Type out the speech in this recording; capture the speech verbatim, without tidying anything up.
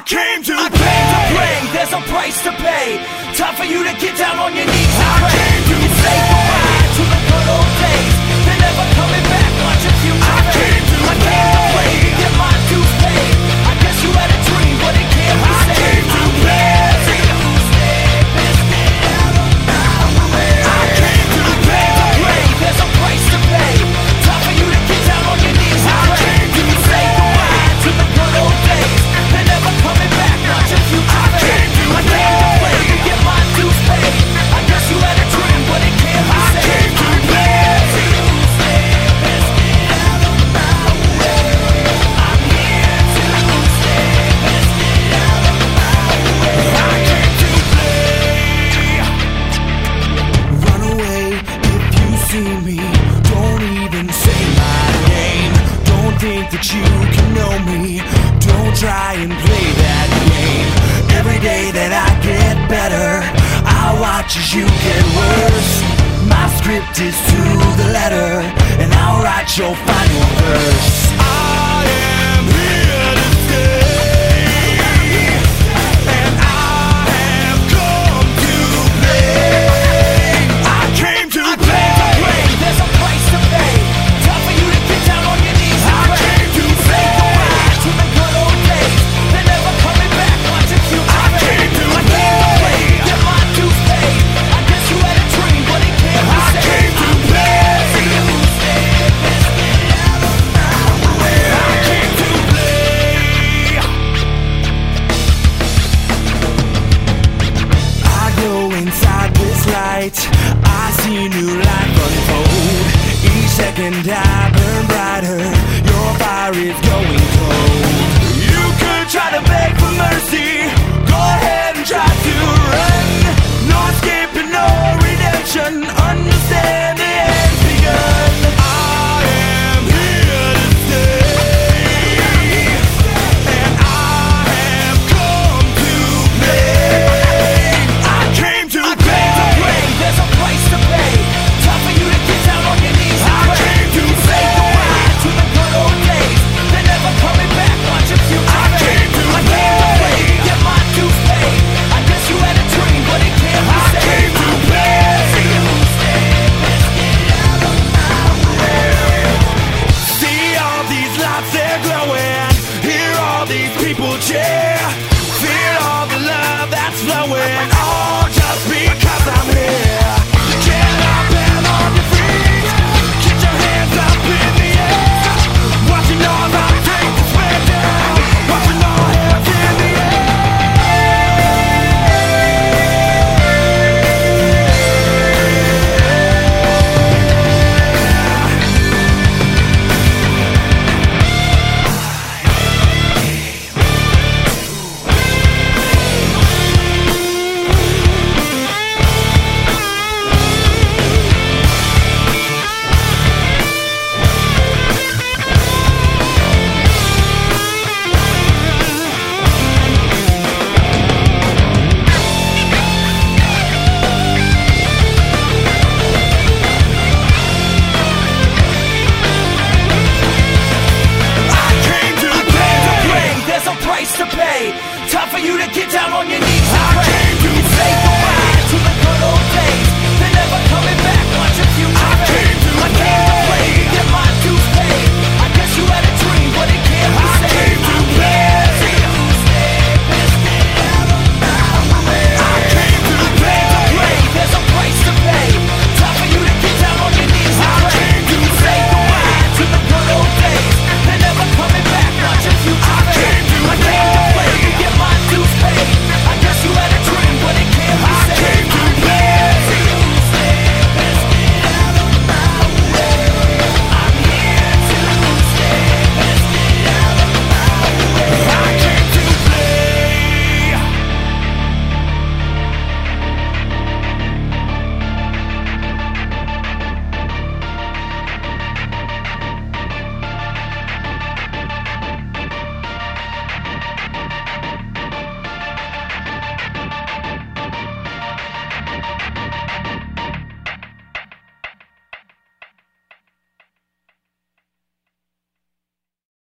came to I play. came to play. There's a price to pay. Time for you to get down on your knees and I pray. came to You say goodbye to the good old days. They're never coming back. Watch your future I fade. came to I came to play. Get my dues paid. I guess you had a dream, but it can't be I saved. came to I'm play. here to stay. Let's get out of my way. I came to play. Play. There's a price to pay. Time for you to get down on your knees and I pray. came to You say goodbye to the good old days. They're never coming back. Watch your future fade. came to I came to play. You get my dues paid. I guess you had a dream, but it can't be I saved. came to I'm play. here to stay. Let's get out of my way. I'm here to stay. Let's get out of my way. I came to play. Run away if you see me. Don't even say my name. Don't think that you can know me. Don't try and play that game. Every day that I get better, I watch as you get worse. My script is to the letter, and I'll write your final verse. I am here to stay, and I have come to play. I came to play. There's a price to pay. Time for you to get down on your knees and I pray. came to Say goodbye to the good old days. They're never coming back. Watch your future I fade. came to I came to play. Get my dues paid. I guess you had a dream, but it can't be I saved. came to I'm play. here to stay. Let's get out of my way. I came to play. I go inside this light. I see new life unfold. Each second I burn brighter. Your fire is going cold. You could try to beg for mercy. Go ahead and try to run. No escape and no redemption. Understand the end's begun. I am here to stay, and I have come to play. I came to play. There's a price to pay. Time for you to get down on your knees and I pray. came to Say goodbye to the good old days. They're never coming back. Watch your future I fade. came to I came to play. Get my dues paid. I guess you had a dream, but it can't be I saved. came to I'm play. here to stay. Let's get out of my way. See all these lights, they're glowing. Hear all these people cheer. Feel all the love that's flowing. All just because I'm here. Get up and on your feet. Get your hands up in the air. Watching all my take the spread down. Watching all hands in the There's a price to pay. Time for you to get down on your